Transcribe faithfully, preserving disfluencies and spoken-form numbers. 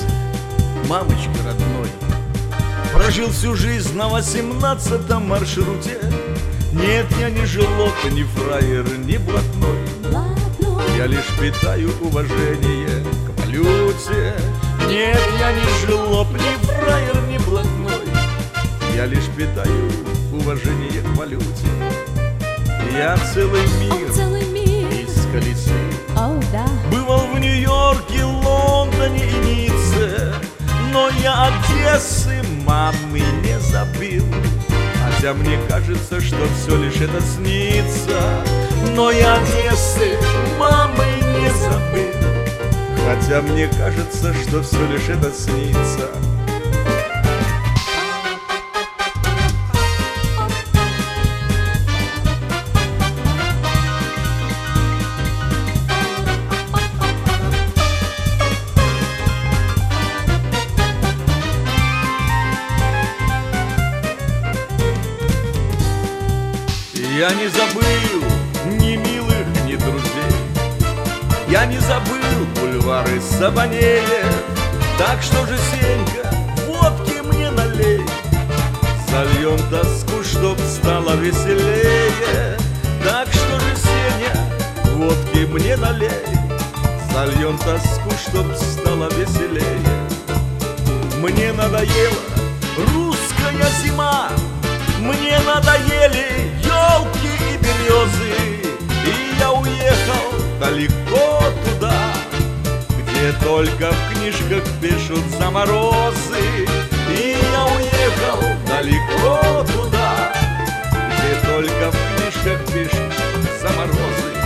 мамочки родной. Прожил всю жизнь на восемнадцатом маршруте. Нет, я не жлоб, ни фраер, ни блатной. Я лишь питаю уважение к валюте. Нет, я не жлоб, ни фраер, ни блатной. Я лишь питаю уважение к валюте. Я целый мир, О, целый мир исколесил. О, да. Бывал в Нью-Йорке, Лондоне и Ницце, но я Одессы мамы не забыл. Хотя мне кажется, что все лишь это снится. Но я Одессы мамы не забыл. Хотя мне кажется, что все лишь это снится. Я не забыл ни милых, ни друзей. Я не забыл бульвары Сабанеев. Так что же, Сенька, водки мне налей. Зальем тоску, чтоб стало веселее. Так что же, Сеня, водки мне налей. Зальем тоску, чтоб стало веселее. Мне надоела русская зима. Мне надоели елки и березы, и я уехал далеко туда, где только в книжках пишут за морозы. И я уехал далеко туда, где только в книжках пишут за морозы.